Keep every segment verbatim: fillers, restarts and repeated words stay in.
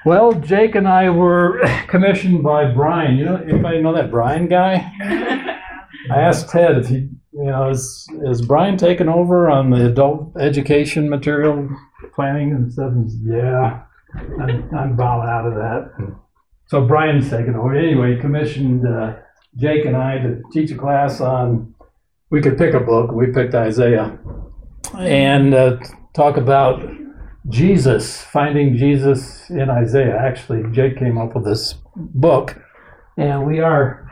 Well, Jake and I were commissioned by Brian. You know, anybody know that Brian guy? I asked Ted if he, you know, is is Brian taking over on the adult education material planning and stuff? And he said, yeah, I'm, I'm bowing out of that. So Brian's taking over. Anyway, he commissioned uh, Jake and I to teach a class on, we could pick a book. We picked Isaiah. And uh, talk about Jesus, finding Jesus in Isaiah. Actually, Jake came up with this book, and we are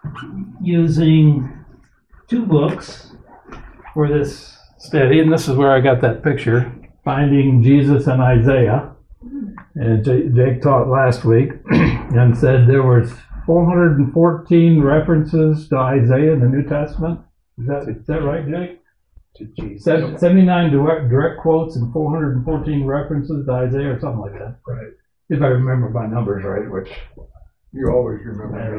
using two books for this study, and this is where I got that picture, Finding Jesus in Isaiah. And Jake taught last week and said there was four hundred fourteen references to Isaiah in the New Testament. Is that, is that right, Jake? To Jesus. seventy-nine direct, direct quotes and four hundred fourteen references to Isaiah or something like that. Right. If I remember my numbers right, which you always remember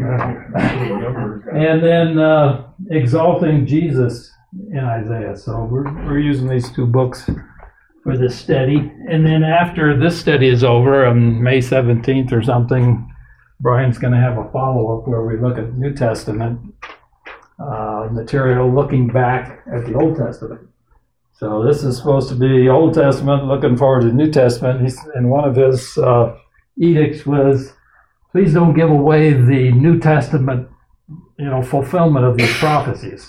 numbers. And then uh, exalting Jesus in Isaiah. So we're we're using these two books for this study. And then after this study is over on May seventeenth or something, Brian's going to have a follow-up where we look at New Testament Uh, material looking back at the Old Testament. So this is supposed to be Old Testament looking forward to New Testament. He's, and one of his uh, edicts was, please don't give away the New Testament, you know, fulfillment of these prophecies.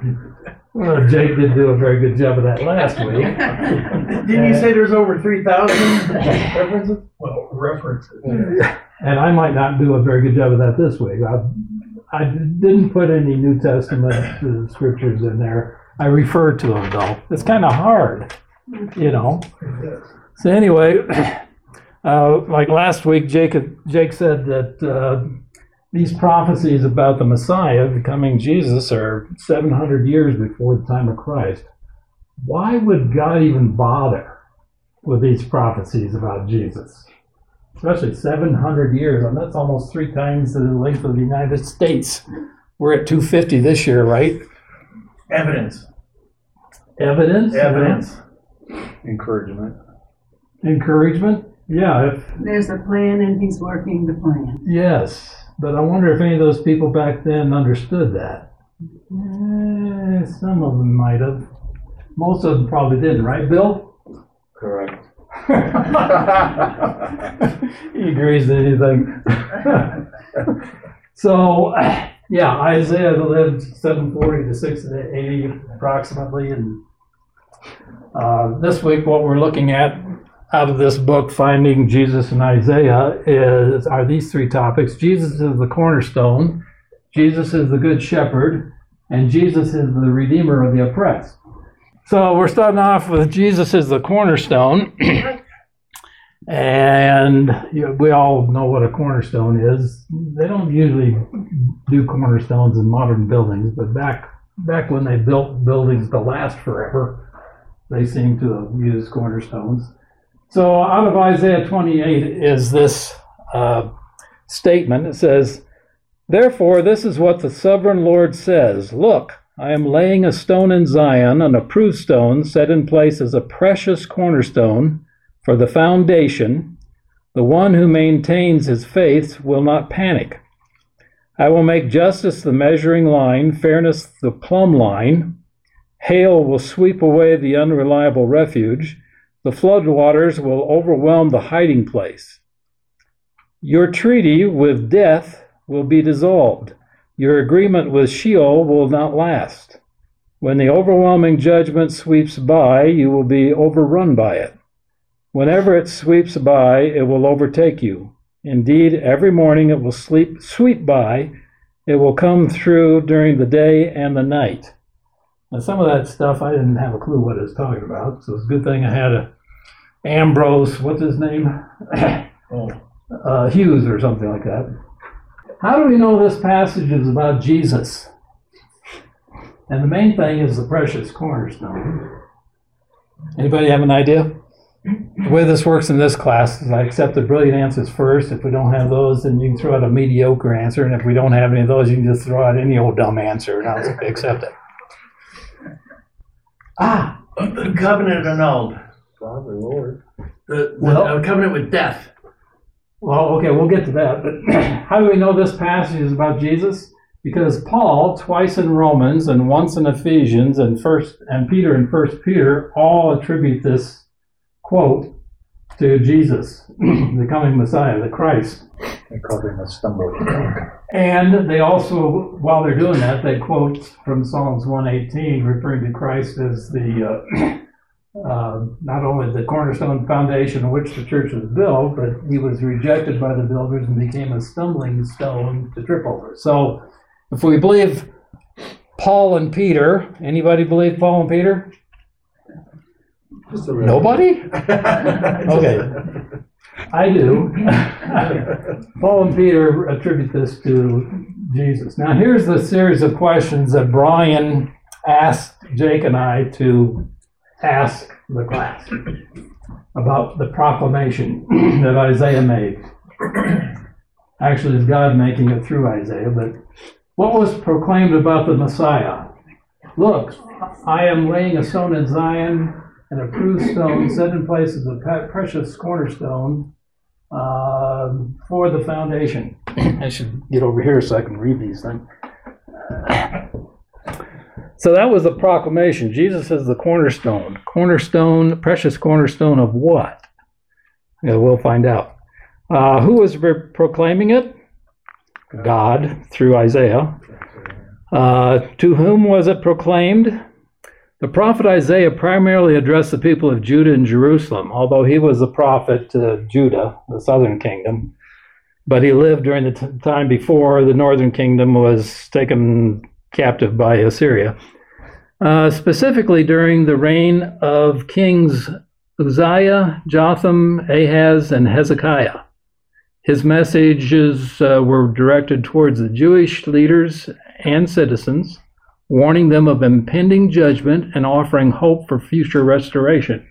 Well, Jake did do a very good job of that last week. Didn't you say there's over three thousand references? Well, references. And I might not do a very good job of that this week. I, I didn't put any New Testament uh, scriptures in there. I referred to them, though. It's kind of hard, you know. So anyway, uh, like last week, Jake, Jake said that uh, these prophecies about the Messiah becoming Jesus are seven hundred years before the time of Christ. Why would God even bother with these prophecies about Jesus? Especially seven hundred years, and that's almost three times the length of the United States. We're at two hundred fifty this year, right? Evidence. Evidence? Evidence. Encouragement. Encouragement? Yeah. If, There's a plan and he's working the plan. yes, but I wonder if any of those people back then understood that. Eh, some of them might have. Most of them probably didn't, right, Bill? Correct. He agrees to anything. So, yeah, Isaiah lived seven forty to six eighty approximately. And uh, this week, what we're looking at out of this book, Finding Jesus in Isaiah, is are these three topics. Jesus is the cornerstone, Jesus is the good shepherd, and Jesus is the redeemer of the oppressed. So we're starting off with Jesus is the cornerstone. And you know, we all know what a cornerstone is. They don't usually do cornerstones in modern buildings, but back back when they built buildings to last forever, they seem to have used cornerstones. So out of Isaiah twenty-eight is this uh, statement. It says, "Therefore, this is what the sovereign Lord says. Look, I am laying a stone in Zion, an approved stone, set in place as a precious cornerstone for the foundation. The one who maintains his faith will not panic. I will make justice the measuring line, fairness the plumb line. Hail will sweep away the unreliable refuge. The floodwaters will overwhelm the hiding place. Your treaty with death will be dissolved. Your agreement with Sheol will not last. When the overwhelming judgment sweeps by, you will be overrun by it. Whenever it sweeps by, it will overtake you. Indeed, every morning it will sleep, sweep by. It will come through during the day and the night." Now, some of that stuff, I didn't have a clue what it was talking about, so it's a good thing I had a Ambrose, what's his name? Oh. uh, Hughes or something like that. How do we know this passage is about Jesus? And the main thing is the precious cornerstone. Anybody have an idea? The way this works in this class is I accept the brilliant answers first. If we don't have those, then you can throw out a mediocre answer. And if we don't have any of those, you can just throw out any old dumb answer and I'll accept it. Ah, the covenant annulled. Father, Lord. The, the Well- uh, covenant with death. Well, okay, we'll get to that. But how do we know this passage is about Jesus? Because Paul, twice in Romans and once in Ephesians and first and Peter in First Peter, all attribute this quote to Jesus, the coming Messiah, the Christ. They called him a stumbling block. And they also, while they're doing that, they quote from Psalms one eighteen, referring to Christ as the uh, uh, not only the cornerstone foundation on which the church was built, but he was rejected by the builders and became a stumbling stone to trip over. So, if we believe Paul and Peter, anybody believe Paul and Peter? Nobody? Okay. I do. Paul and Peter attribute this to Jesus. Now, here's the series of questions that Brian asked Jake and I to ask the class about the proclamation that Isaiah made. Actually, it's God making it through Isaiah, but what was proclaimed about the Messiah? Look, I am laying a stone in Zion, an approved stone set in place as a precious cornerstone uh, for the foundation. I should get over here so I can read these things. So that was the proclamation. Jesus is the cornerstone. Cornerstone, precious cornerstone of what? Yeah, we'll find out. Uh, who was re- proclaiming it? God, through Isaiah. Uh, to whom was it proclaimed? The prophet Isaiah primarily addressed the people of Judah and Jerusalem, although he was a prophet to Judah, the southern kingdom. But he lived during the t- time before the northern kingdom was taken captive by Assyria. Uh, specifically during the reign of kings Uzziah, Jotham, Ahaz, and Hezekiah. His messages uh, were directed towards the Jewish leaders and citizens, warning them of impending judgment and offering hope for future restoration.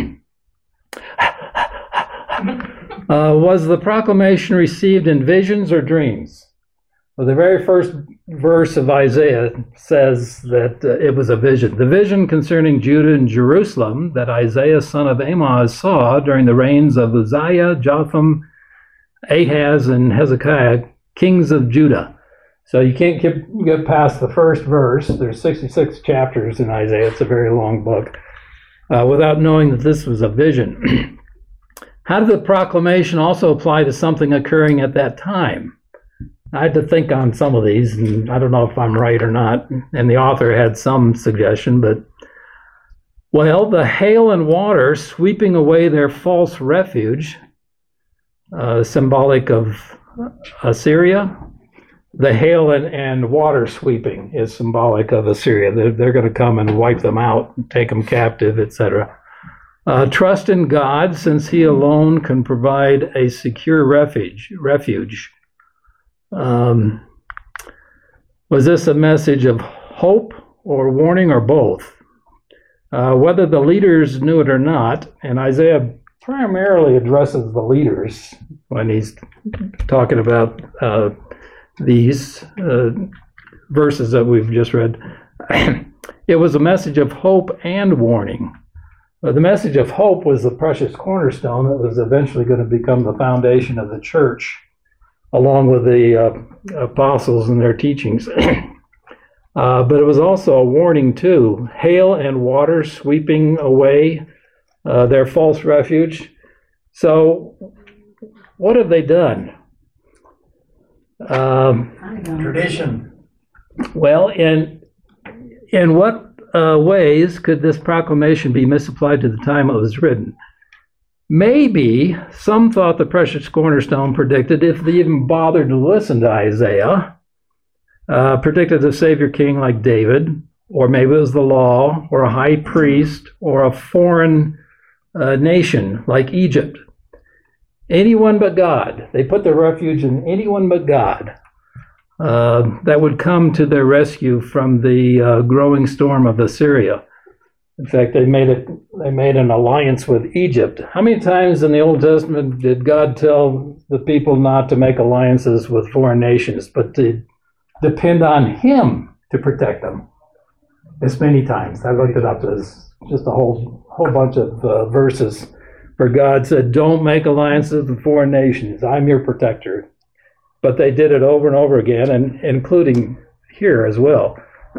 uh, was the proclamation received in visions or dreams? Well, the very first verse of Isaiah says that uh, it was a vision. The vision concerning Judah and Jerusalem that Isaiah, son of Amoz, saw during the reigns of Uzziah, Jotham, Ahaz, and Hezekiah, kings of Judah. So you can't get, get past the first verse. There's sixty-six chapters in Isaiah. It's a very long book. Uh, without knowing that this was a vision. How did the proclamation also apply to something occurring at that time? I had to think on some of these, and I don't know if I'm right or not. And the author had some suggestion, but well, the hail and water sweeping away their false refuge, uh, symbolic of Assyria. The hail and, and water sweeping is symbolic of Assyria. They're, they're going to come and wipe them out, take them captive, et cetera. Uh, trust in God, since He alone can provide a secure refuge. Refuge. Um, was this a message of hope or warning or both? Uh, whether the leaders knew it or not, and Isaiah primarily addresses the leaders when he's talking about uh, these uh, verses that we've just read. It was a message of hope and warning. Uh, the message of hope was the precious cornerstone that was eventually going to become the foundation of the church, along with the uh, apostles and their teachings. uh, but it was also a warning too. Hail and water sweeping away uh, their false refuge. So what have they done? Um, Tradition. well, in in what uh, ways could this proclamation be misapplied to the time it was written? Maybe some thought the precious cornerstone predicted, if they even bothered to listen to Isaiah, uh, predicted a Savior King like David, or maybe it was the law, or a high priest, or a foreign uh, nation like Egypt. Anyone but God. They put their refuge in anyone but God uh, that would come to their rescue from the uh, growing storm of Assyria. In fact, they made it. They made an alliance with Egypt. How many times in the Old Testament did God tell the people not to make alliances with foreign nations, but to depend on Him to protect them? As many times. I looked it up. There's just a whole whole bunch of uh, verses For God said, don't make alliances with foreign nations. I'm your protector. But they did it over and over again, and including here as well.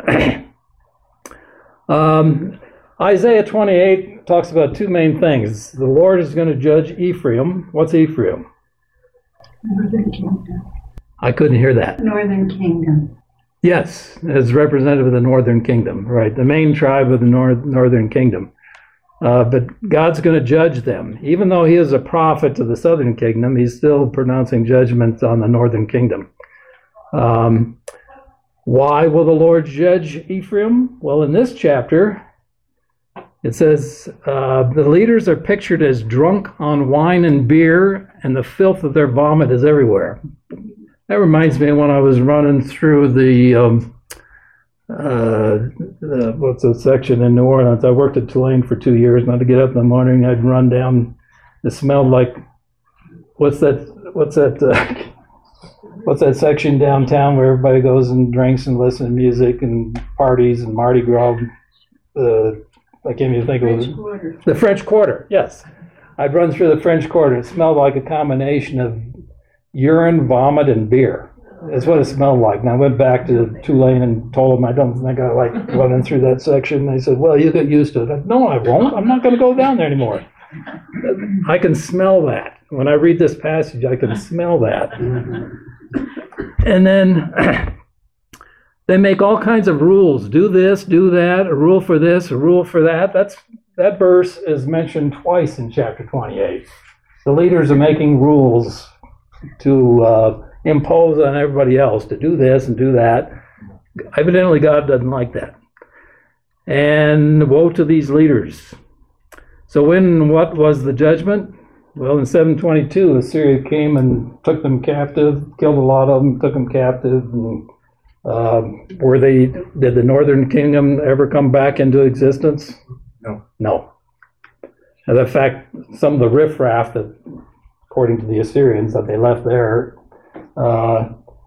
um, Isaiah twenty-eight talks about two main things. The Lord is going to judge Ephraim. What's Ephraim? Northern Kingdom. I couldn't hear that. Northern Kingdom. Yes, as representative of the Northern Kingdom, right? The main tribe of the North, Northern Kingdom. Uh, but God's going to judge them. Even though he is a prophet to the Southern Kingdom, he's still pronouncing judgments on the Northern Kingdom. Um, why will the Lord judge Ephraim? Well, in this chapter, it says, uh, the leaders are pictured as drunk on wine and beer, and the filth of their vomit is everywhere. That reminds me of when I was running through the, um, uh, the what's the section in New Orleans. I worked at Tulane for two years, and I'd get up in the morning, I'd run down. It smelled like, what's that, what's that, uh, what's that section downtown where everybody goes and drinks and listens to music and parties and Mardi Gras? Uh, I can't even think of French it. Quarter. The French Quarter, yes. I'd run through the French Quarter. It smelled like a combination of urine, vomit, and beer. That's what it smelled like. And I went back to Tulane and told them I don't think I like running through that section. They said, well, you get used to it. I said, no, I won't. I'm not going to go down there anymore. I can smell that. When I read this passage, I can smell that. And then they make all kinds of rules. Do this, do that, a rule for this, a rule for that. That's that verse is mentioned twice in chapter twenty-eight. The leaders are making rules to uh, impose on everybody else to do this and do that. Evidently, God doesn't like that. And woe to these leaders. So when, what was the judgment? Well, in seven twenty-two, Assyria came and took them captive, killed a lot of them, took them captive. And, uh, were they, did the Northern Kingdom ever come back into existence? No. No. And in fact, some of the riffraff that, according to the Assyrians, that they left there, uh,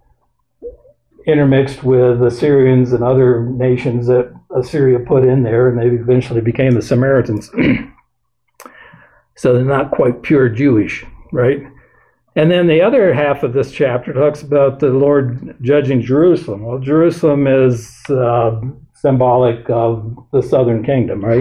intermixed with Assyrians and other nations that Assyria put in there, and they eventually became the Samaritans. So they're not quite pure Jewish, right? And then the other half of this chapter talks about the Lord judging Jerusalem. Well, Jerusalem is uh, symbolic of the Southern Kingdom, right?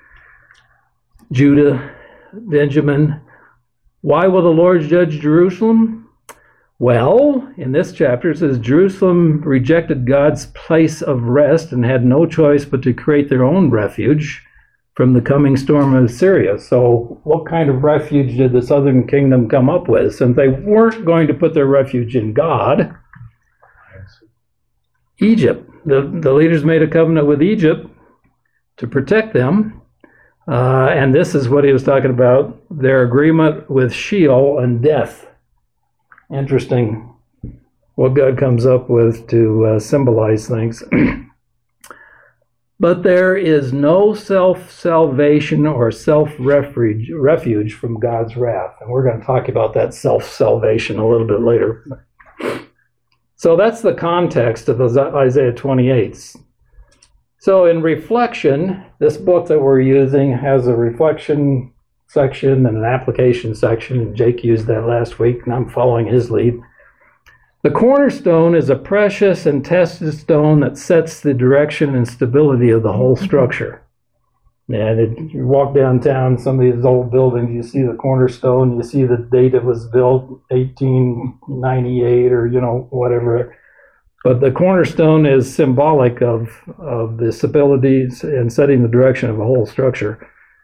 Judah, Benjamin. Why will the Lord judge Jerusalem? Well, in this chapter it says Jerusalem rejected God's place of rest and had no choice but to create their own refuge from the coming storm of Assyria. So what kind of refuge did the Southern Kingdom come up with? Since they weren't going to put their refuge in God, Egypt. The, the leaders made a covenant with Egypt to protect them. Uh, and this is what he was talking about, their agreement with Sheol and death. Interesting what God comes up with to uh, symbolize things. But there is no self-salvation or self-refuge refuge from God's wrath. And we're going to talk about that self-salvation a little bit later. So that's the context of Isaiah twenty-eight. So in reflection, this book that we're using has a reflection section and an application section. And Jake used that last week, and I'm following his lead. The cornerstone is a precious and tested stone that sets the direction and stability of the whole structure. And it, you walk downtown, some of these old buildings, you see the cornerstone, you see the date it was built, eighteen ninety-eight or, you know, whatever. But the cornerstone is symbolic of, of the stabilities and setting the direction of a whole structure.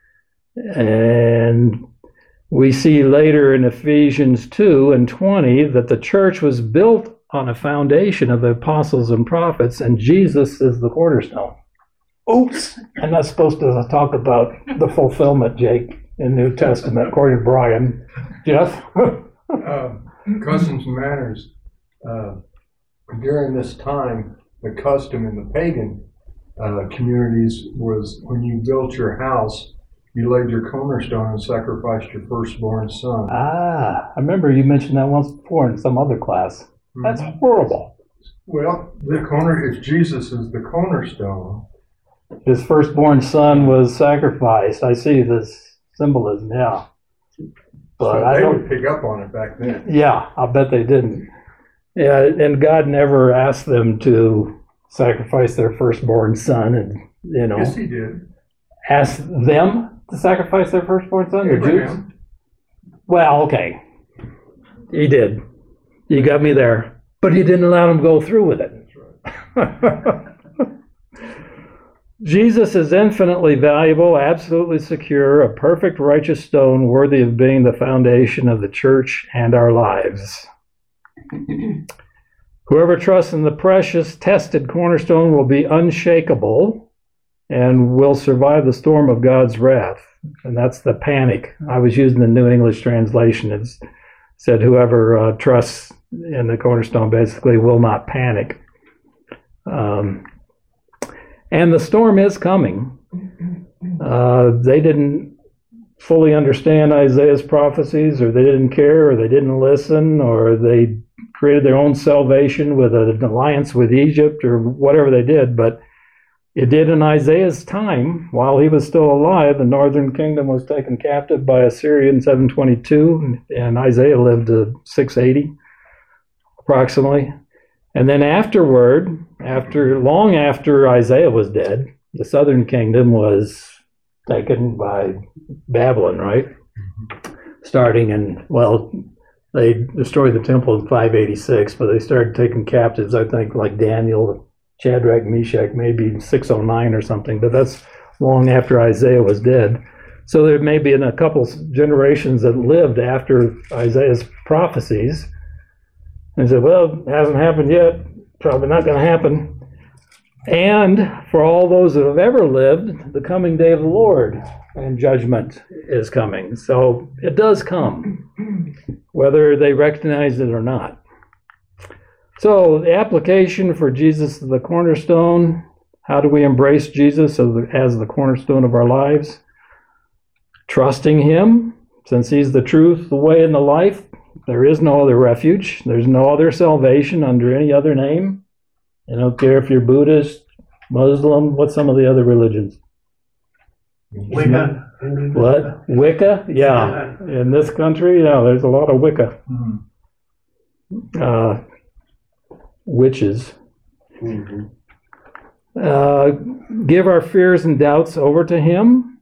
And we see later in Ephesians two and twenty that the church was built on a foundation of the apostles and prophets, and Jesus is the cornerstone. Oops! I'm not supposed to talk about the fulfillment, Jake, in the New Testament, according to Brian. Jeff? uh, customs and manners. Uh, during this time, the custom in the pagan uh, communities was when you built your house, you laid your cornerstone and sacrificed your firstborn son. Ah, I remember you mentioned that once before in some other class. That's Mm-hmm. horrible. Well, the corner, if Jesus is the cornerstone, His firstborn son was sacrificed. I see this symbolism, yeah. But So I they don't. would pick up on it back then. Yeah, I'll bet they didn't. Yeah, and God never asked them to sacrifice their firstborn son, and you know, Yes, he did. asked them to sacrifice their firstborn son, the Jews. Abraham. Well, okay, he did. You got me there, but he didn't allow them go through with it. That's right. Jesus is infinitely valuable, absolutely secure, a perfect righteous stone worthy of being the foundation of the church and our lives. Whoever trusts in the precious, tested cornerstone will be unshakable and will survive the storm of God's wrath. And that's the panic. I was using the New English translation. It said whoever uh, trusts in the cornerstone basically will not panic. Um, and the storm is coming. Uh, they didn't fully understand Isaiah's prophecies, or they didn't care, or they didn't listen, or they created their own salvation with an alliance with Egypt, or whatever they did. But it did in Isaiah's time. While he was still alive, the northern kingdom was taken captive by Assyria in seven twenty-two, and Isaiah lived to six eighty, approximately. And then afterward, after long after Isaiah was dead, the southern kingdom was taken by Babylon, right? Starting in, well, they destroyed the temple in five eighty-six, but they started taking captives, I think, like Daniel, Shadrach, Meshach, maybe six oh nine or something, but that's long after Isaiah was dead. So there may be in a couple generations that lived after Isaiah's prophecies. And said, well, it hasn't happened yet, probably not going to happen. And for all those that have ever lived, the coming day of the Lord and judgment is coming. So it does come, whether they recognize it or not. So the application for Jesus as the cornerstone, how do we embrace Jesus as the, as the cornerstone of our lives? Trusting him, since he's the truth, the way, and the life. There is no other refuge. There's no other salvation under any other name. I don't care if you're Buddhist, Muslim, what's some of the other religions? Wicca. What? Wicca? Yeah. In this country, yeah, there's a lot of Wicca. Uh, witches. Uh, give our fears and doubts over to him.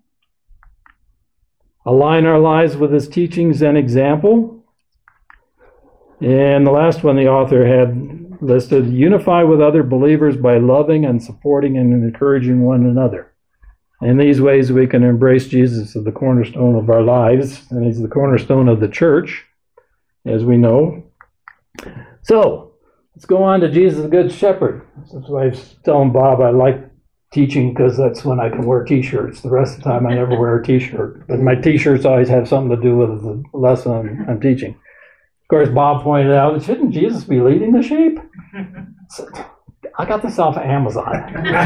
Align our lives with his teachings and example. And the last one the author had listed, unify with other believers by loving and supporting and encouraging one another. In these ways we can embrace Jesus as the cornerstone of our lives, and he's the cornerstone of the church, as we know. So, let's go on to Jesus the Good Shepherd. That's why I was telling Bob I like teaching, because that's when I can wear t-shirts. The rest of the time I never wear a t-shirt. But my t-shirts always have something to do with the lesson I'm, I'm teaching. Of course, Bob pointed out, shouldn't Jesus be leading the sheep? So, I got this off of Amazon.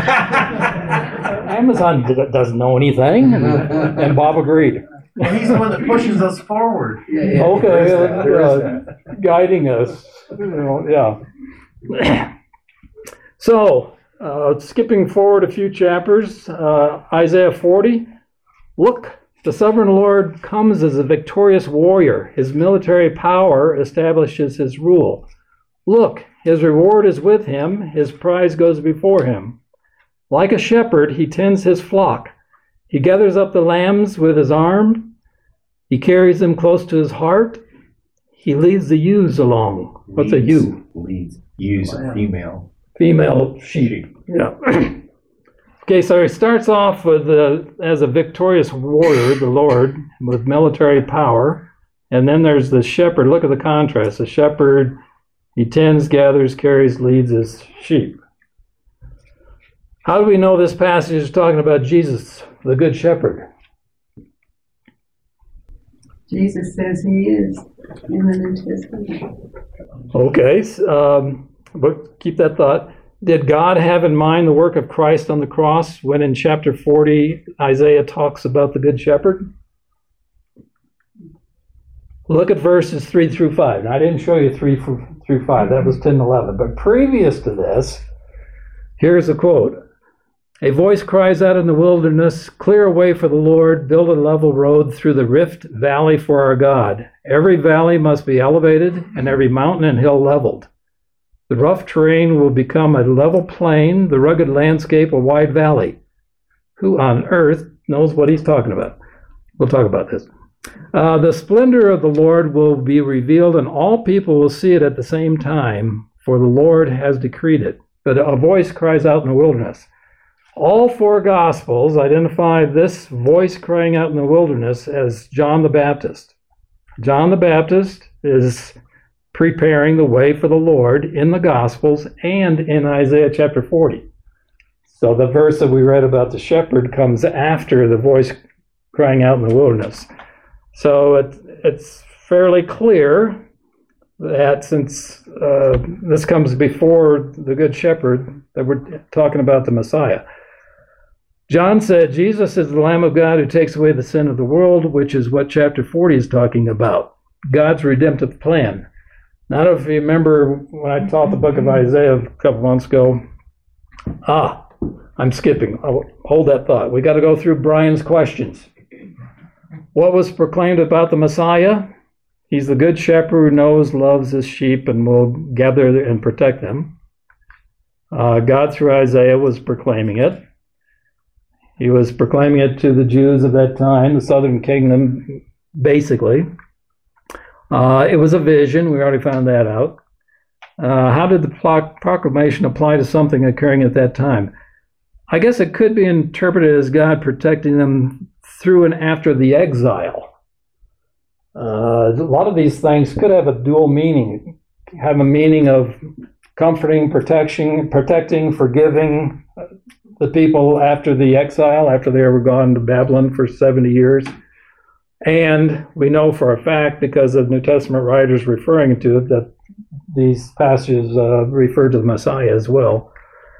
Amazon d- doesn't know anything, and, and Bob agreed. Well, he's the one that pushes us forward. Okay, uh, guiding us. You know, yeah. So, uh, skipping forward a few chapters, uh, Isaiah forty. Look, the sovereign Lord comes as a victorious warrior. His military power establishes his rule. Look, his reward is with him. His prize goes before him. Like a shepherd, he tends his flock. He gathers up the lambs with his arm. He carries them close to his heart. He leads the ewes along. What's a ewe? Leads. Use a female. Female sheep. Yeah. Okay, so he starts off with uh, as a victorious warrior, the Lord, with military power. And then there's the shepherd. Look at the contrast. The shepherd, he tends, gathers, carries, leads his sheep. How do we know this passage is talking about Jesus, the Good Shepherd? Jesus says he is in the New Testament. Okay, um, but keep that thought. Did God have in mind the work of Christ on the cross when in chapter forty, Isaiah talks about the Good Shepherd? Look at verses three through five. Now, I didn't show you three through five. That was ten and eleven. But previous to this, here's a quote. A voice cries out in the wilderness, clear a way for the Lord, build a level road through the rift valley for our God. Every valley must be elevated, and every mountain and hill leveled. The rough terrain will become a level plain, the rugged landscape a wide valley. Who on earth knows what he's talking about? We'll talk about this. Uh, the splendor of the Lord will be revealed, and all people will see it at the same time, for the Lord has decreed it. But a voice cries out in the wilderness. All four Gospels identify this voice crying out in the wilderness as John the Baptist. John the Baptist is preparing the way for the Lord in the Gospels and in Isaiah chapter forty. So the verse that we read about the shepherd comes after the voice crying out in the wilderness. So it, it's fairly clear that since uh, this comes before the Good Shepherd, that we're talking about the Messiah. John said, Jesus is the Lamb of God who takes away the sin of the world, which is what chapter forty is talking about, God's redemptive plan. Now, I don't know if you remember when I taught the book of Isaiah a couple months ago. Ah, I'm skipping. I'll hold that thought. We got to go through Brian's questions. What was proclaimed about the Messiah? He's the good shepherd who knows, loves his sheep, and will gather and protect them. Uh, God, through Isaiah, was proclaiming it. He was proclaiming it to the Jews of that time, the southern kingdom, basically. Uh, it was a vision. We already found that out. Uh, how did the proclamation apply to something occurring at that time? I guess it could be interpreted as God protecting them through and after the exile. Uh, a lot of these things could have a dual meaning, have a meaning of comforting, protection, protecting, forgiving the people after the exile, after they were gone to Babylon for seventy years. And we know for a fact, because of New Testament writers referring to it, that these passages uh, refer to the Messiah as well.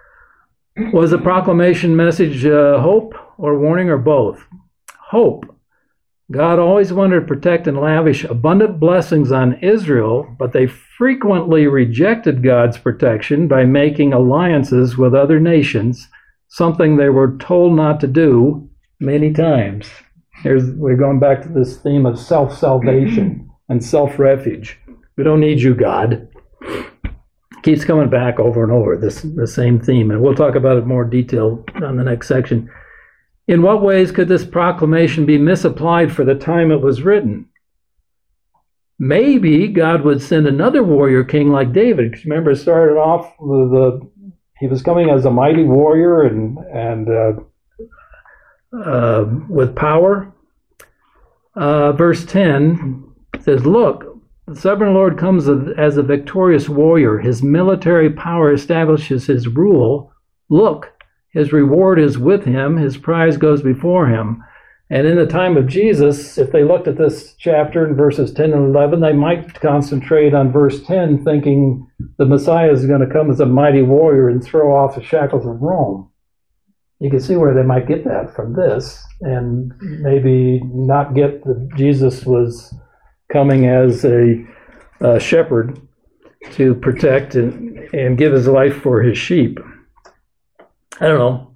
Was the proclamation message uh, hope or warning, or both? Hope. God always wanted to protect and lavish abundant blessings on Israel, but they frequently rejected God's protection by making alliances with other nations, something they were told not to do many times. Here's, we're going back to this theme of self-salvation and self-refuge. We don't need you, God. Keeps coming back over and over, this the same theme, and we'll talk about it more detail on the next section. In what ways could this proclamation be misapplied for the time it was written? Maybe God would send another warrior king like David. Because remember, it started off with the he was coming as a mighty warrior and and uh, uh, with power. Uh, verse ten says, "Look, the sovereign Lord comes as a victorious warrior. His military power establishes his rule. Look, his reward is with him. His prize goes before him." And in the time of Jesus, if they looked at this chapter in verses ten and eleven, they might concentrate on verse ten, thinking the Messiah is going to come as a mighty warrior and throw off the shackles of Rome. You can see where they might get that from this, and maybe not get that Jesus was coming as a, a shepherd to protect and, and give his life for his sheep. I don't know.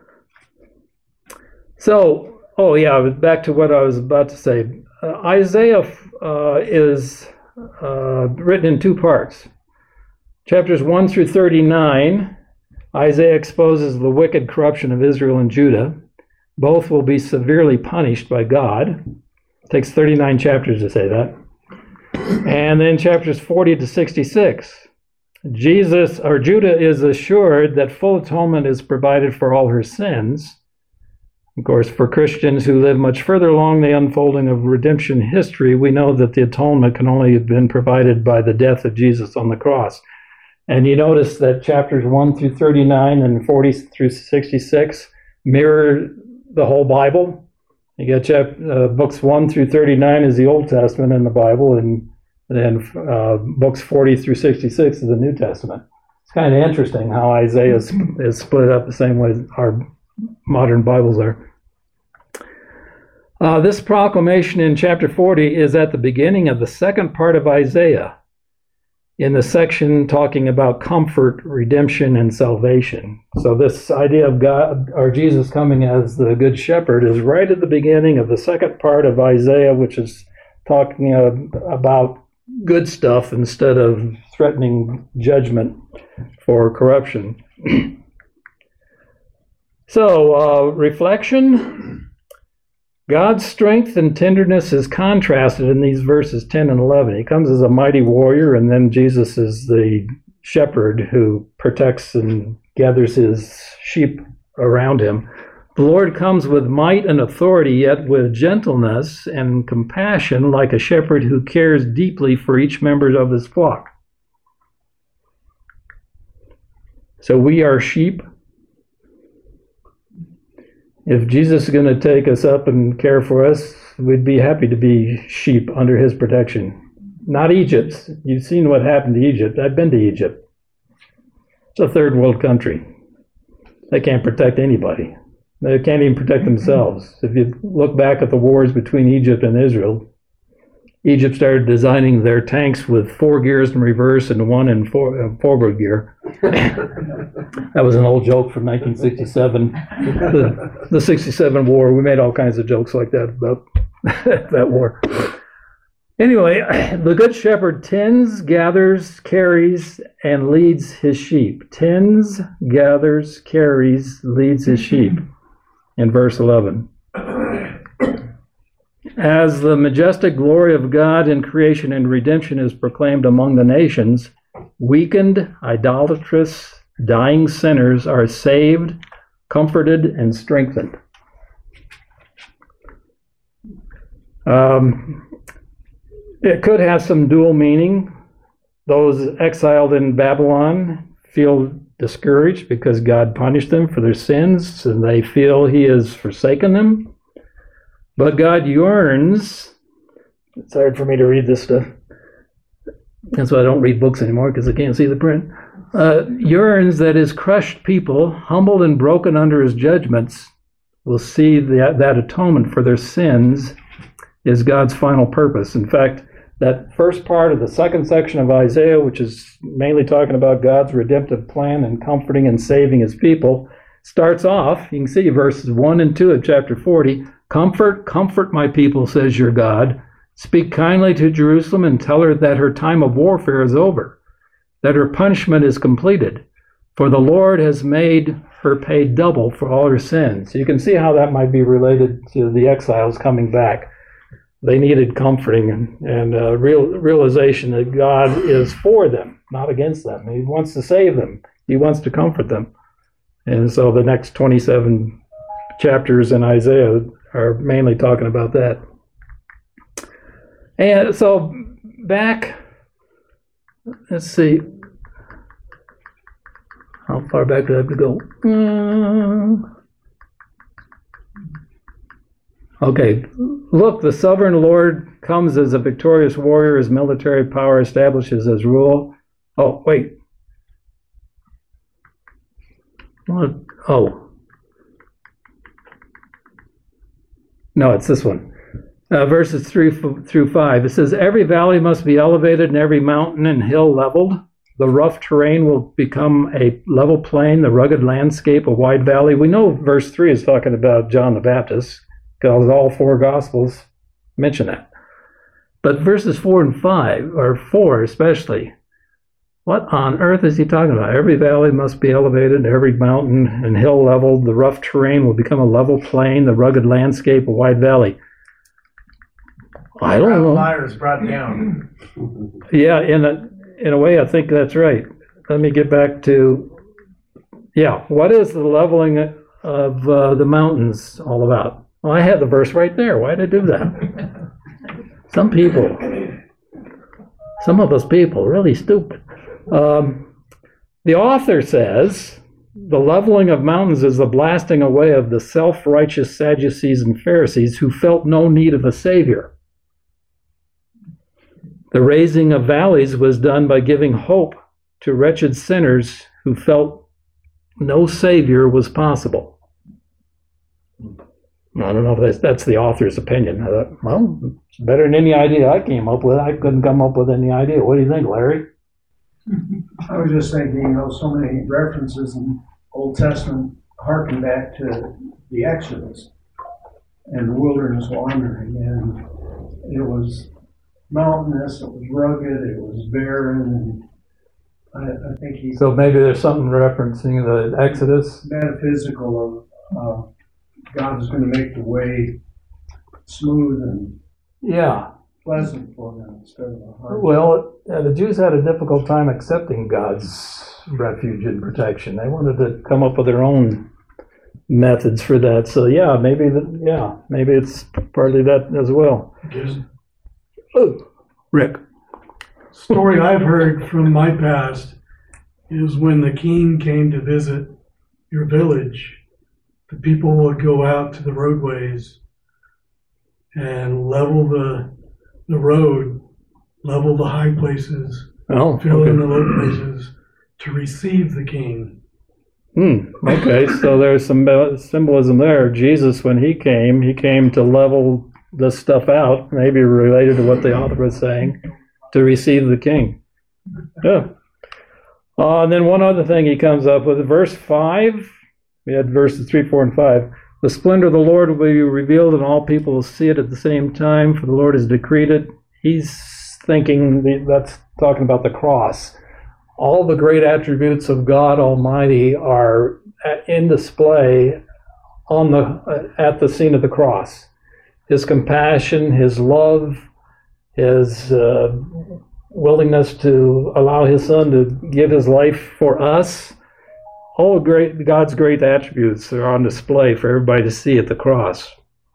So, oh yeah, back to what I was about to say. Uh, Isaiah uh, is uh, written in two parts. Chapters one through thirty-nine, Isaiah exposes the wicked corruption of Israel and Judah. Both will be severely punished by God. It takes thirty-nine chapters to say that. And then chapters forty to sixty-six, Jesus, or Judah, is assured that full atonement is provided for all her sins. Of course, for Christians who live much further along the unfolding of redemption history, we know that the atonement can only have been provided by the death of Jesus on the cross. And you notice that chapters one through thirty-nine and forty through sixty-six mirror the whole Bible. You get chap- uh, books one through thirty-nine is the Old Testament in the Bible, and then uh, books forty through sixty-six is the New Testament. It's kind of interesting how Isaiah is, is split up the same way our modern Bibles are. Uh, this proclamation in chapter forty is at the beginning of the second part of Isaiah. in the section talking about comfort, redemption, and salvation. So this idea of God or Jesus coming as the Good Shepherd is right at the beginning of the second part of Isaiah, which is talking uh, about good stuff instead of threatening judgment for corruption. So, uh, reflection. God's strength and tenderness is contrasted in these verses ten and eleven. He comes as a mighty warrior, and then Jesus is the shepherd who protects and gathers his sheep around him. The Lord comes with might and authority, yet with gentleness and compassion, like a shepherd who cares deeply for each member of his flock. So we are sheep. If Jesus is going to take us up and care for us, we'd be happy to be sheep under his protection. Not Egypt's. You've seen what happened to Egypt. I've been to Egypt. It's a third world country. They can't protect anybody. They can't even protect themselves. If you look back at the wars between Egypt and Israel, Egypt started designing their tanks with four gears in reverse and one in for, uh, forward gear. That was an old joke from nineteen sixty-seven, the, the sixty-seven war. We made all kinds of jokes like that about that war. Anyway, the Good Shepherd tends, gathers, carries, and leads his sheep. Tends, gathers, carries, leads his sheep. In verse eleven. As the majestic glory of God in creation and redemption is proclaimed among the nations, weakened, idolatrous, dying sinners are saved, comforted, and strengthened. Um, it could have some dual meaning. Those exiled in Babylon feel discouraged because God punished them for their sins, and they feel he has forsaken them. But God yearns, it's hard for me to read this stuff. That's why I don't read books anymore, because I can't see the print. Uh, yearns that his crushed people, humbled and broken under his judgments, will see that, that atonement for their sins is God's final purpose. In fact, that first part of the second section of Isaiah, which is mainly talking about God's redemptive plan and comforting and saving his people, starts off, you can see verses one and two of chapter forty, Comfort, comfort my people, says your God. Speak kindly to Jerusalem and tell her that her time of warfare is over, that her punishment is completed, for the Lord has made her pay double for all her sins. You can see how that might be related to the exiles coming back. They needed comforting and, and uh, real realization that God is for them, not against them. He wants to save them. He wants to comfort them. And so the next twenty-seven chapters in Isaiah are mainly talking about that. And so back, let's see, how far back do I have to go? Mm. Okay, look, the sovereign Lord comes as a victorious warrior, his military power establishes his rule. Oh, wait. What? Oh. No, it's this one. Uh, verses three f- through five. It says, every valley must be elevated and every mountain and hill leveled. The rough terrain will become a level plain, the rugged landscape a wide valley. We know verse three is talking about John the Baptist, because all four Gospels mention that. But verses four and five, or four especially, what on earth is he talking about? Every valley must be elevated, every mountain and hill leveled. The rough terrain will become a level plain, the rugged landscape a wide valley. I don't know. Myers brought down. Yeah, in a in a way, I think that's right. Let me get back to, yeah, what is the leveling of uh, the mountains all about? Well, I had the verse right there. Why did I do that? Some people, some of us people, are really stupid. Um, the author says, the leveling of mountains is the blasting away of the self-righteous Sadducees and Pharisees who felt no need of a Savior. The raising of valleys was done by giving hope to wretched sinners who felt no Savior was possible. I don't know if that's, that's the author's opinion. I thought, well, it's better than any idea I came up with. I couldn't come up with any idea. What do you think, Larry? I was just thinking, you know, so many references in Old Testament harken back to the Exodus and the wilderness wandering, and it was mountainous, it was rugged, it was barren, and I, I think he's So maybe there's something referencing the Exodus. metaphysical of uh, God is going to make the way smooth and Yeah. pleasant for them instead of a hard. Well, uh, the Jews had a difficult time accepting God's refuge and protection. They wanted to come up with their own methods for that. So yeah, maybe the, yeah, maybe it's partly that as well. Just Oh, Rick. story I've heard from my past is when the king came to visit your village, the people would go out to the roadways and level the the road, level the high places, Oh, fill in the okay. low places to receive the king. Hmm, okay, so there's some symbolism there. Jesus, when he came, he came to level this stuff out, maybe related to what the author was saying, to receive the king. Yeah. Uh, and then one other thing he comes up with, verse five, we had verses three, four, and five. The splendor of the Lord will be revealed, and all people will see it at the same time, for the Lord has decreed it. He's thinking, that's talking about the cross. All the great attributes of God Almighty are in display on the at the scene of the cross. His compassion, his love, his uh, willingness to allow his son to give his life for us. All great God's great attributes are on display for everybody to see at the cross.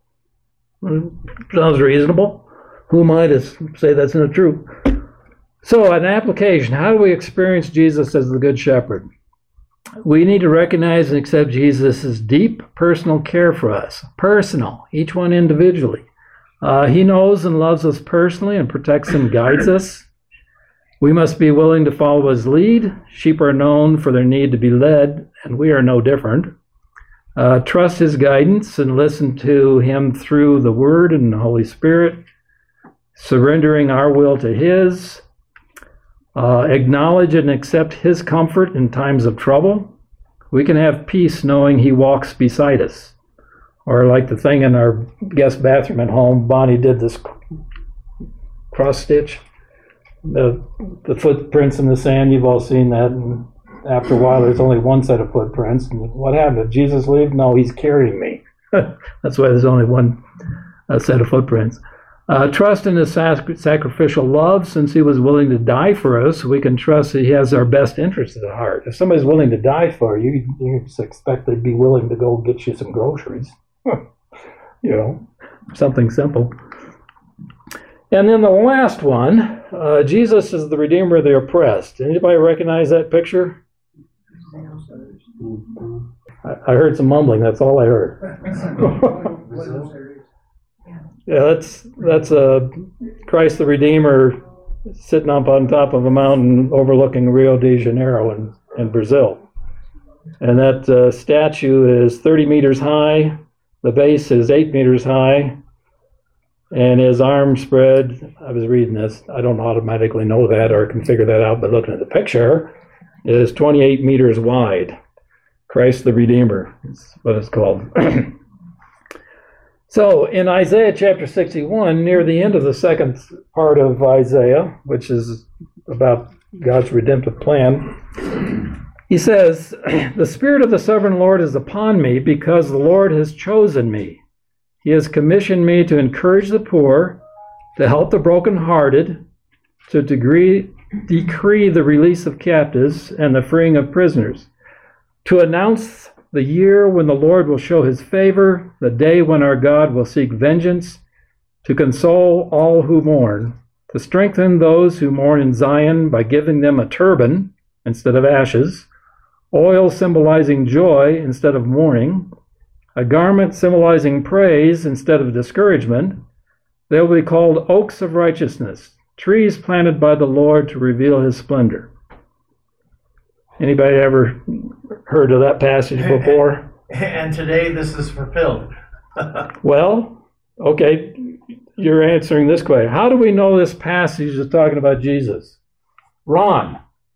Sounds reasonable. Who am I to say that's not true? So, an application. How do we experience Jesus as the Good Shepherd? We need to recognize and accept Jesus' deep personal care for us. Personal, each one individually. Uh, he knows and loves us personally and protects and guides us. We must be willing to follow his lead. Sheep are known for their need to be led, and we are no different. Uh, trust his guidance and listen to him through the Word and the Holy Spirit, surrendering our will to his. Uh, acknowledge and accept his comfort in times of trouble. We can have peace knowing he walks beside us. Or like the thing in our guest bathroom at home, Bonnie did this cross stitch. The, the footprints in the sand, you've all seen that. And after a while, there's only one set of footprints. And what happened? Did Jesus leave? No, he's carrying me. That's why there's only one uh, set of footprints. Uh, trust in his sac- sacrificial love, since he was willing to die for us. We can trust that he has our best interests at heart. If somebody's willing to die for you, you just expect they'd be willing to go get you some groceries. You know, something simple. And then the last one, uh, Jesus is the Redeemer of the oppressed. Anybody recognize that picture? I, I heard some mumbling. That's all I heard. Yeah, that's that's uh, Christ the Redeemer sitting up on top of a mountain overlooking Rio de Janeiro in, in Brazil. And that uh, statue is thirty meters high. The base is eight meters high. And his arms spread, I was reading this, I don't automatically know that or can figure that out, but looking at the picture, is twenty-eight meters wide. Christ the Redeemer is what it's called. So in Isaiah chapter sixty-one, near the end of the second part of Isaiah, which is about God's redemptive plan, he says, "The Spirit of the Sovereign Lord is upon me, because the Lord has chosen me. He has commissioned me to encourage the poor, to help the brokenhearted, to degree, decree the release of captives and the freeing of prisoners, to announce the year when the Lord will show his favor, the day when our God will seek vengeance, to console all who mourn, to strengthen those who mourn in Zion by giving them a turban instead of ashes, oil symbolizing joy instead of mourning, a garment symbolizing praise instead of discouragement. They will be called oaks of righteousness, trees planted by the Lord to reveal his splendor." Anybody ever heard of that passage before? And today this is fulfilled. Well, okay, you're answering this question. How do we know this passage is talking about Jesus? Ron,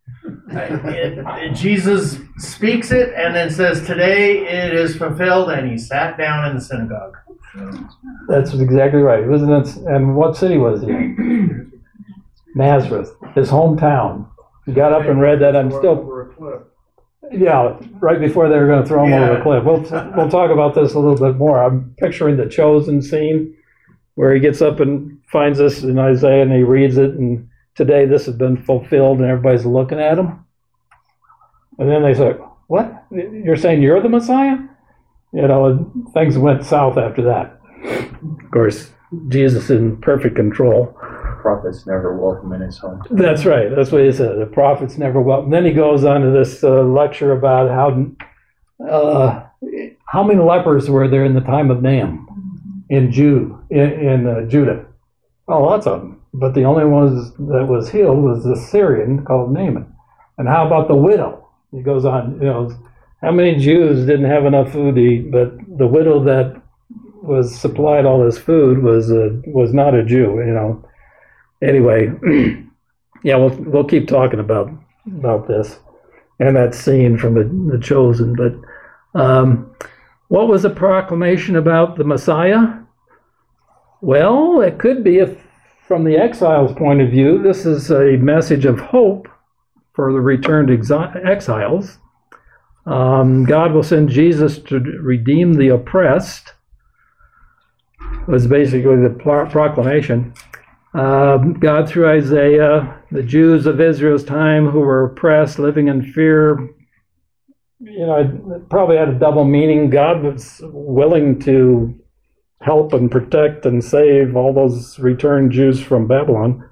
It- it- Jesus speaks it and then says, today it is fulfilled, and he sat down in the synagogue. That's exactly right. Wasn't it? And what city was he in? Nazareth, his hometown. He got up and read that. I'm still, Over a cliff. yeah, right before they were going to throw him over Yeah. the cliff. We'll we'll talk about this a little bit more. I'm picturing the chosen scene where he gets up and finds this in Isaiah and he reads it, and today this has been fulfilled, and everybody's looking at him. And then they say, "What? You're saying you're the Messiah?" You know, and things went south after that. Of course, Jesus in perfect control. Prophets never welcome in his home. That's right. That's what he said. The prophets never welcome. Then he goes on to this uh, lecture about how uh, how many lepers were there in the time of Nahum in Jew in, in uh, Judah. Oh, lots of them. But the only one that was healed was the Syrian called Naaman. And how about the widow? He goes on. You know, how many Jews didn't have enough food to eat? But the widow that was supplied all this food was uh, was not a Jew. You know. Anyway, yeah, we'll we'll keep talking about about this and that scene from the, the Chosen. But um, what was the proclamation about the Messiah? Well, it could be, if from the exiles' point of view, this is a message of hope for the returned exi- exiles. Um, God will send Jesus to redeem the oppressed. Was basically the pro- proclamation. Uh, God, through Isaiah, the Jews of Israel's time who were oppressed, living in fear, you know, it probably had a double meaning. God was willing to help and protect and save all those returned Jews from Babylon.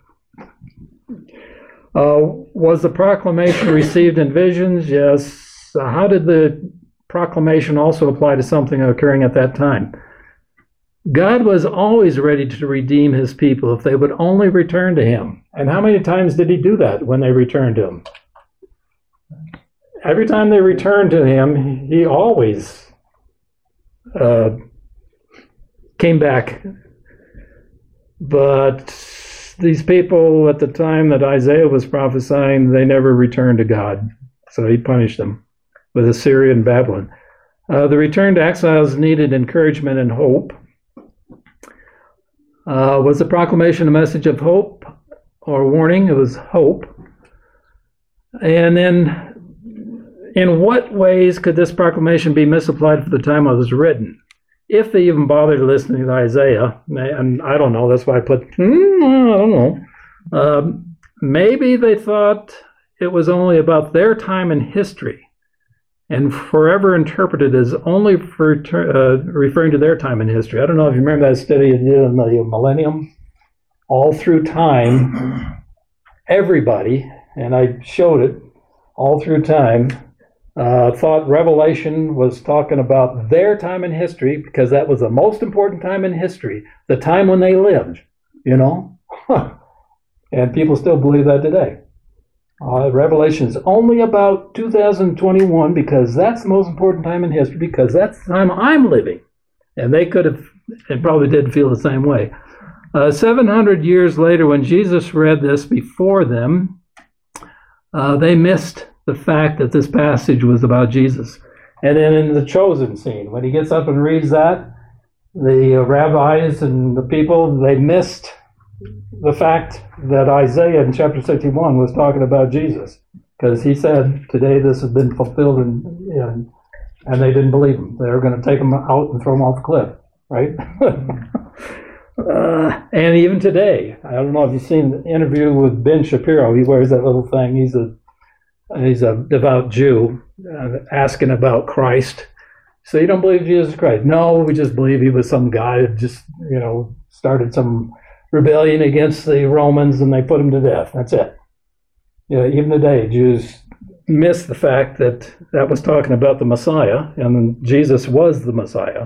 Uh, was the proclamation received in visions? Yes. Uh, how did the proclamation also apply to something occurring at that time? God was always ready to redeem his people if they would only return to him. And how many times did he do that when they returned to him? Every time they returned to him, he always uh, came back. But these people at the time that Isaiah was prophesying, they never returned to God. So he punished them with Assyria and Babylon. Uh, the returned exiles needed encouragement and hope. Uh, was the proclamation a message of hope or warning? It was hope. And then, in what ways could this proclamation be misapplied for the time it was written? If they even bothered listening to Isaiah, and I don't know, that's why I put, hmm, I don't know. Um, maybe they thought it was only about their time in history and forever interpreted as only for, uh, referring to their time in history. I don't know if you remember that study you did in the millennium. All through time, everybody, and I showed it, all through time, uh, thought Revelation was talking about their time in history because that was the most important time in history, the time when they lived, you know? And people still believe that today. Uh, Revelation is only about two thousand twenty-one because that's the most important time in history because that's the time I'm living. And they could have, and probably did feel the same way. Uh, seven hundred years later, when Jesus read this before them, uh, they missed the fact that this passage was about Jesus. And then in the Chosen scene, when he gets up and reads that, the uh, rabbis and the people, they missed the fact that Isaiah in chapter sixty-one was talking about Jesus, because he said, today this has been fulfilled, and, and, and they didn't believe him. They were going to take him out and throw him off the cliff, right? uh, and even today, I don't know if you've seen the interview with Ben Shapiro. He wears that little thing. He's a he's a devout Jew, uh, asking about Christ. So you don't believe Jesus Christ? No, we just believe he was some guy that just, you know, started some rebellion against the Romans and they put him to death. That's it. You know, even today, Jews miss the fact that that was talking about the Messiah, and Jesus was the Messiah.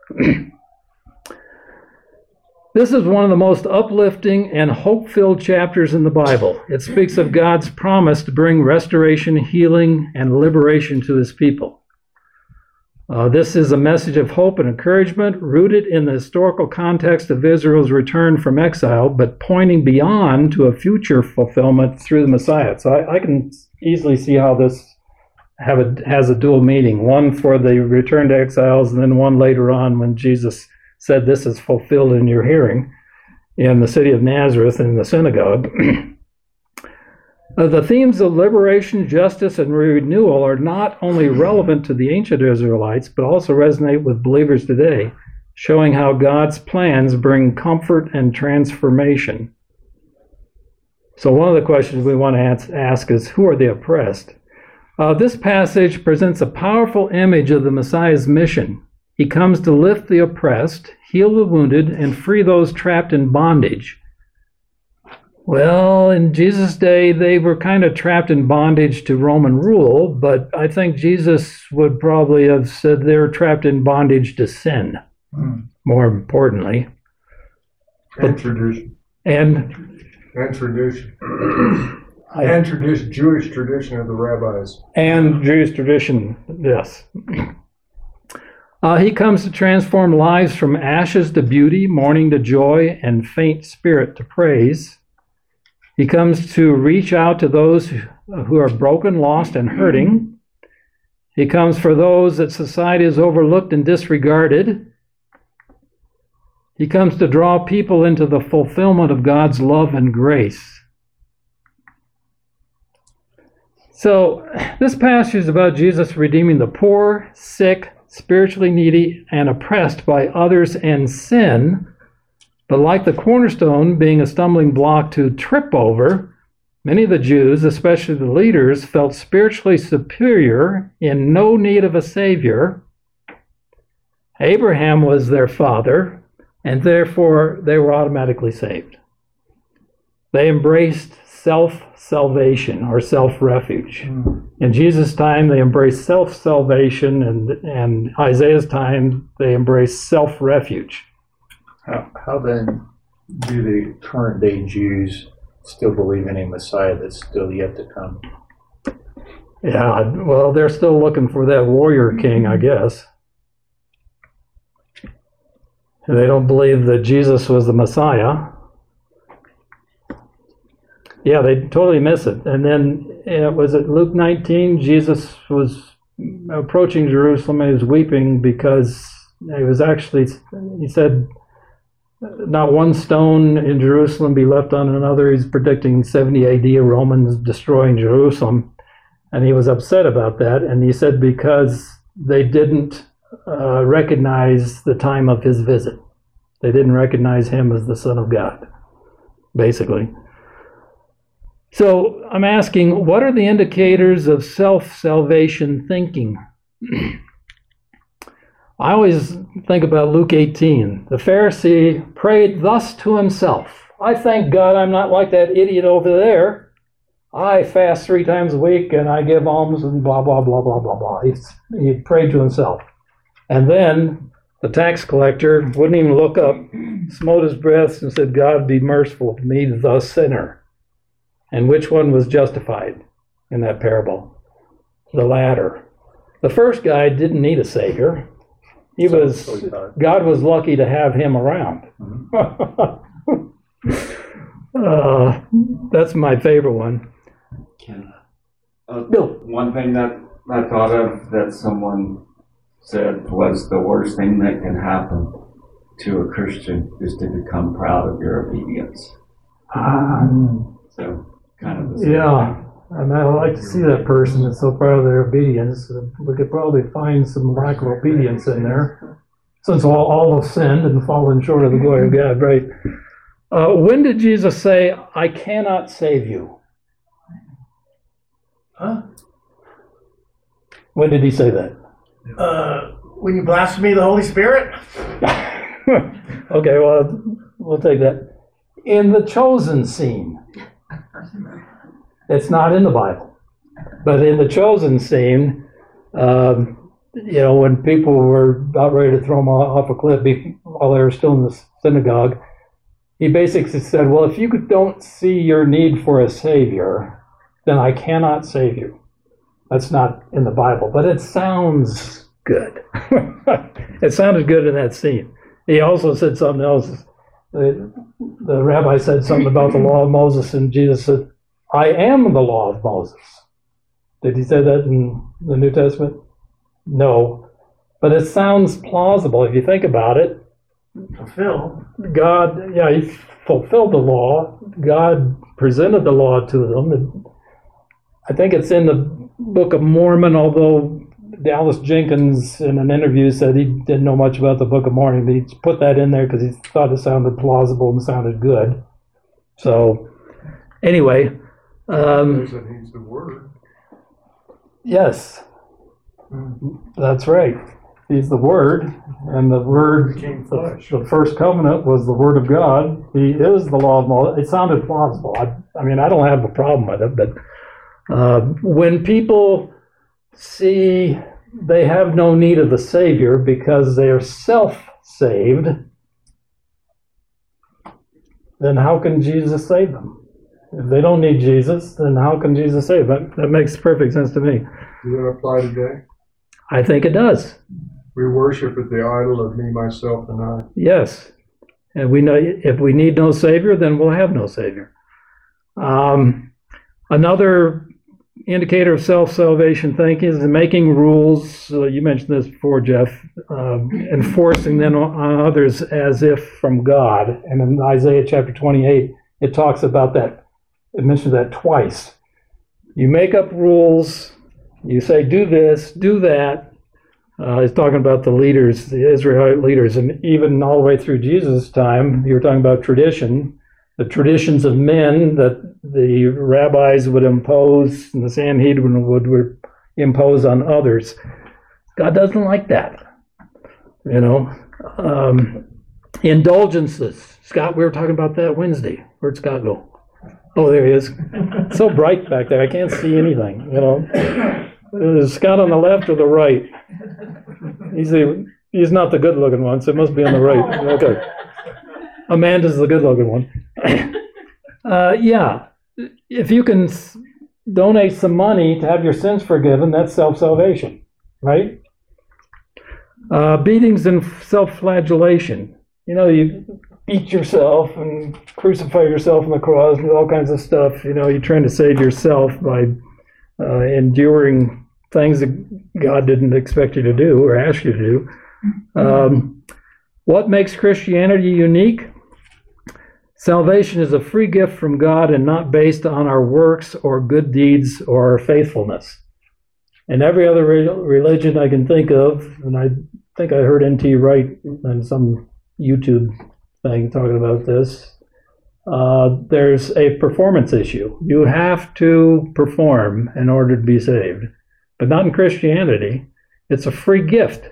This is one of the most uplifting and hope-filled chapters in the Bible. It speaks of God's promise to bring restoration, healing, and liberation to his people. Uh, this is a message of hope and encouragement rooted in the historical context of Israel's return from exile, but pointing beyond to a future fulfillment through the Messiah. So I, I can easily see how this have a, has a dual meaning, one for the return to exiles and then one later on when Jesus said, "This is fulfilled in your hearing," in the city of Nazareth in the synagogue. Uh, the themes of liberation, justice, and renewal are not only relevant to the ancient Israelites, but also resonate with believers today, showing how God's plans bring comfort and transformation. So one of the questions we want to ask is, who are the oppressed? Uh, this passage presents a powerful image of the Messiah's mission. He comes to lift the oppressed, heal the wounded, and free those trapped in bondage. Well, in Jesus' day, they were kind of trapped in bondage to Roman rule, but I think Jesus would probably have said they're trapped in bondage to sin, mm. more importantly. And tradition. And, and tradition. I, and tradition, Jewish tradition of the rabbis. And Jewish tradition, yes. Uh, he comes to transform lives from ashes to beauty, mourning to joy, and faint spirit to praise. He comes to reach out to those who are broken, lost, and hurting. He comes for those that society has overlooked and disregarded. He comes to draw people into the fulfillment of God's love and grace. So, this passage is about Jesus redeeming the poor, sick, spiritually needy, and oppressed by others and sin. But like the cornerstone being a stumbling block to trip over, many of the Jews, especially the leaders, felt spiritually superior, in no need of a savior. Abraham was their father, and therefore they were automatically saved. They embraced self-salvation or self-refuge. Mm. In Jesus' time, they embraced self-salvation, and in Isaiah's time, they embraced self-refuge. How, how then do the current day Jews still believe in a Messiah that's still yet to come? Yeah, well, they're still looking for that warrior king, I guess. They don't believe that Jesus was the Messiah. Yeah, they totally miss it. And then, uh, was it Luke nineteen? Jesus was approaching Jerusalem and he was weeping because he was actually, he said, not one stone in Jerusalem be left on another. He's predicting seventy A D Romans destroying Jerusalem. And he was upset about that. And he said because they didn't uh, recognize the time of his visit. They didn't recognize him as the Son of God, basically. So I'm asking, what are the indicators of self-salvation thinking? I always think about Luke eighteen. The Pharisee prayed thus to himself. I thank God I'm not like that idiot over there. I fast three times a week and I give alms and blah, blah, blah, blah, blah, blah. He, he prayed to himself. And then the tax collector wouldn't even look up, smote his breast and said, God be merciful to me, the sinner. And which one was justified in that parable? The latter. The first guy didn't need a savior. He was, God was lucky to have him around. Mm-hmm. uh, that's my favorite one. Can, uh, Bill. One thing that I thought of that someone said was the worst thing that can happen to a Christian is to become proud of your obedience. Um, so, kind of the same yeah. thing. And I like to see that person that's so proud of their obedience. We could probably find some lack of obedience in there, since all, all have sinned and fallen short of the glory of God, right? Uh, when did Jesus say, I cannot save you? Huh? When did he say that? Uh, when you blaspheme the Holy Spirit? Okay, well, we'll take that. In the chosen scene. It's not in the Bible. But in the chosen scene, um, you know, when people were about ready to throw him off a cliff while they were still in the synagogue, he basically said, well, if you don't see your need for a savior, then I cannot save you. That's not in the Bible, but it sounds good. It sounded good in that scene. He also said something else. The, the rabbi said something about the law of Moses, and Jesus said, I am the law of Moses. Did he say that in the New Testament? No. But it sounds plausible if you think about it. Fulfill. God, yeah, he fulfilled the law. God presented the law to them. And I think it's in the Book of Mormon, although Dallas Jenkins in an interview said he didn't know much about the Book of Mormon, but he put that in there because he thought it sounded plausible and sounded good. So, anyway. Um, Says that he's the Word. yes, that's right. He's the Word, and the Word, Became the, flesh. the first covenant was the Word of God. He is the law of Moses. It sounded plausible. I, I mean, I don't have a problem with it, but uh, when people see they have no need of the Savior because they are self-saved, then how can Jesus save them? If they don't need Jesus, then how can Jesus save them? That, that makes perfect sense to me. Does that apply today? I think it does. We worship at the idol of me, myself, and I. Yes. And we know if we need no Savior, then we'll have no Savior. Um, another indicator of self-salvation thinking is making rules. Uh, you mentioned this before, Jeff. Um, enforcing them on others as if from God. And in Isaiah chapter twenty-eight, it talks about that. It mentions that twice. You make up rules. You say, do this, do that. Uh, it's talking about the leaders, the Israelite leaders, and even all the way through Jesus' time, you were talking about tradition, the traditions of men that the rabbis would impose and the Sanhedrin would, would impose on others. God doesn't like that. You know, um, indulgences. Scott, we were talking about that Wednesday. Where'd Scott go? Oh, there he is. It's so bright back there. I can't see anything, you know. Is Scott on the left or the right? He's the, he's not the good-looking one, so it must be on the right. Okay. Amanda's the good-looking one. Uh, yeah. If you can s- donate some money to have your sins forgiven, that's self-salvation, right? Uh, beatings and self-flagellation. You know, you beat yourself and crucify yourself on the cross and all kinds of stuff. You know, you're trying to save yourself by uh, enduring things that God didn't expect you to do or ask you to do. Um, what makes Christianity unique? Salvation is a free gift from God and not based on our works or good deeds or our faithfulness. And every other re- religion I can think of, and I think I heard N T Wright on some YouTube thing talking about this, uh, there's a performance issue. You have to perform in order to be saved. But not in Christianity. It's a free gift.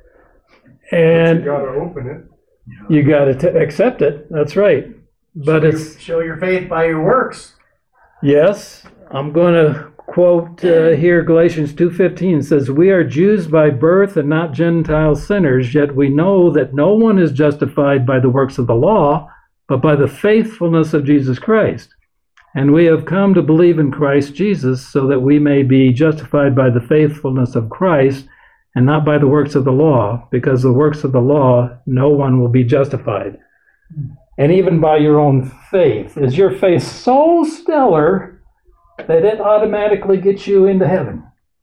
And But you gotta open it. you got to accept it. That's right. But show it's, your, show your faith by your works. yes, I'm going to quote uh, here Galatians two fifteen says, we are Jews by birth and not Gentile sinners, yet we know that no one is justified by the works of the law, but by the faithfulness of Jesus Christ. And we have come to believe in Christ Jesus so that we may be justified by the faithfulness of Christ and not by the works of the law, because the works of the law, no one will be justified. And even by your own faith. Is your faith so stellar that it automatically gets you into heaven?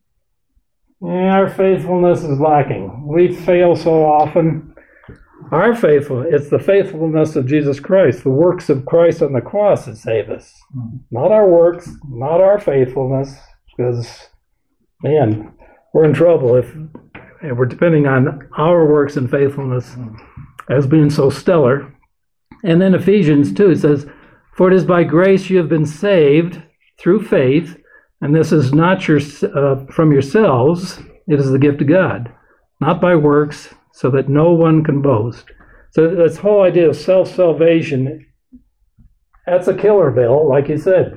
Yeah, our faithfulness is lacking. We fail so often. Our faithfulness, it's the faithfulness of Jesus Christ, the works of Christ on the cross that save us. Not our works, not our faithfulness, because, man, we're in trouble if, if we're depending on our works and faithfulness as being so stellar. And then Ephesians two, it says, for it is by grace you have been saved through faith, and this is not your, uh, from yourselves, it is the gift of God, not by works, so that no one can boast. So this whole idea of self-salvation, that's a killer, Bill, like you said.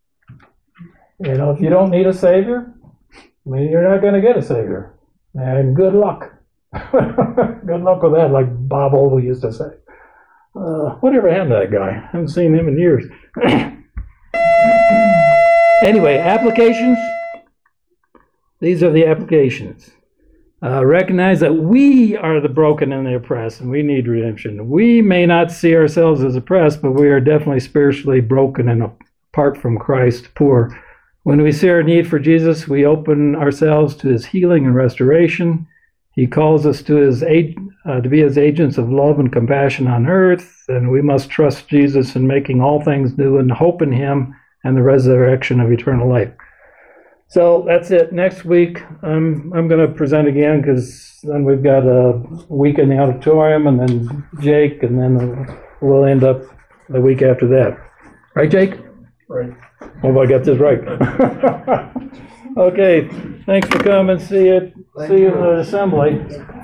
You know, if you don't need a Savior, I mean, you're not going to get a Savior. And good luck. Good luck with that, like Bob Ogle used to say. Uh, whatever happened to that guy? I haven't seen him in years. Anyway, applications. These are the applications. Uh, recognize that we are the broken and the oppressed, and we need redemption. We may not see ourselves as oppressed, but we are definitely spiritually broken and apart from Christ, poor. When we see our need for Jesus, we open ourselves to his healing and restoration. He calls us to his aid, uh, to be his agents of love and compassion on earth, and we must trust Jesus in making all things new and hope in him and the resurrection of eternal life. So that's it. Next week, um, I'm going to present again, because then we've got a week in the auditorium, and then Jake, and then we'll end up the week after that. Right, Jake? Right. Hope I got this right. Okay, thanks for coming. See you. See you in the assembly.